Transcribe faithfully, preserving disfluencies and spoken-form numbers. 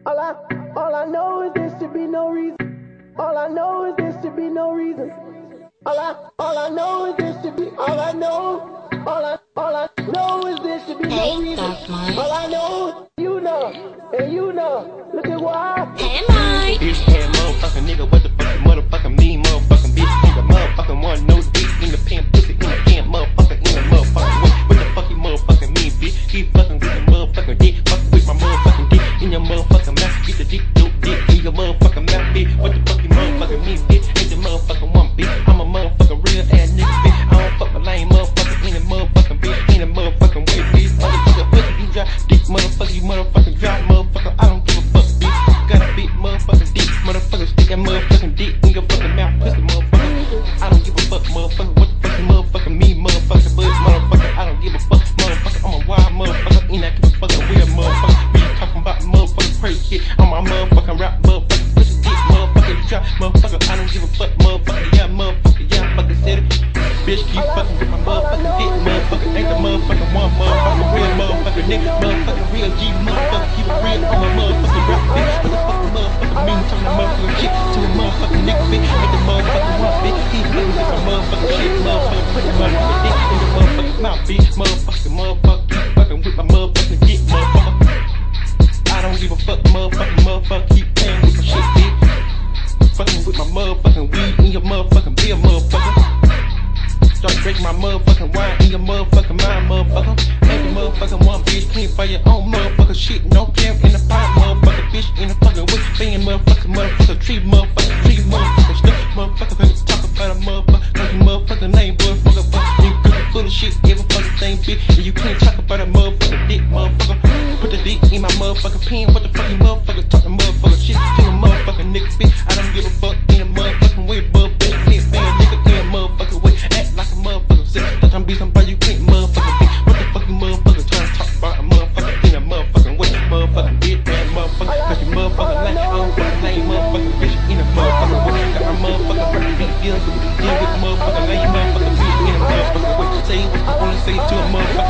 All I, all I know is there should be no reason. All I know is there should be no reason. All I, all I know is there should be. All I know, all I, all I know is there should be no reason. All I know, you know, and you know. Look at why. Hey, Mike. Bitch head motherfucking nigga, what the fuck you motherfucking mean, motherfucking bitch nigga, motherfucking one no dick in the pen, pussy in the pen, motherfucker in the motherfucking way. What the fuck you motherfucking mean, bitch? Keep fucking with the motherfucking dick, fucking with my motherfucking dick in your motherfucking mouth. Get the dick, no dick in your motherfucking mouth, bitch. What the fuck you motherfucking mean, bitch? Ain't the motherfucking one, bitch. I'm a motherfucking real ass nigga, bitch. I don't fuck my lame motherfucker in the motherfucking bitch, in the motherfucking way, bitch. Motherfucker, pussy, you drop dick, motherfucker, you motherfucking drop, motherfucker. I don't give a fuck, bitch. Got a big motherfucking dick, motherfucker, stick that motherfucking dick in your fucking mouth, pussy, motherfucker. I don't give a fuck, motherfucker. What the fuck you motherfucking mean, motherfucker, buzz, motherfucker. I don't give a fuck, motherfucker. I'm a wild motherfucker, ain't that give a fucking weird motherfucker. We talking about motherfucking crazy shit. I'm a motherfucking rap, motherfucker, pussy dick, motherfucker, you drop, motherfucker. I don't give a fuck, motherfucker, yeah, motherfucker, yeah, I fucking said it. Bitch, keep fucking with my motherfucking dick, motherfucker. Ain't the motherfucking one, motherfucker, real motherfucker, nigga, motherfucker, real G, motherfucker, keep it real on my motherfucking rap, bitch. What the fuck the motherfucker mean, talking that motherfucking shit to a motherfucking nigga, bitch. Ain't the motherfucking one, bitch. Keep fucking with my motherfucking shit, motherfucker, put the motherfucking dick in the motherfucking mouth, bitch. Motherfucking motherfucker, keep fucking with my motherfucking dick, motherfucker. I don't give a fuck, motherfucking motherfucker, keep playing with my shit, bitch. Fucking with my motherfucking weed in your motherfucking beer, motherfucker. Start drinking my motherfucking wine in your motherfucking mind, motherfucker. Ain't the motherfucking one bitch clean for your own motherfucking shit. No care in the pot, motherfucking bitch in the fucking way. Being motherfucking motherfucking tree, motherfucking tree, motherfucking stuff. Motherfucker, cause talk about a motherfucker. Cause you motherfucking name, motherfucker, fuck. You cooking full of shit, every fucking thing, bitch. And you can't talk about a motherfucking dick, motherfucker. Put the dick in my motherfucking pen. What the fuck you motherfucker talking motherfucking shit to a motherfucking nigga, bitch. I don't give a fuck in a motherfucking way, but bitch, can't fan nigga in a motherfucking way. Act like a motherfucker sick. Thought I'm be somebody you can't motherfucking think. What the fuck you motherfucker trying to talk about a motherfucker in a motherfucking way? Motherfucking bitch, man, motherfucker. Cause you motherfucking lame. I don't fucking lame motherfucking bitch in a motherfucking way. Got a motherfucking hurt beat deal with deal with motherfucking lame motherfucking bitch in a motherfucking way. Say what you wanna say to a motherfucker.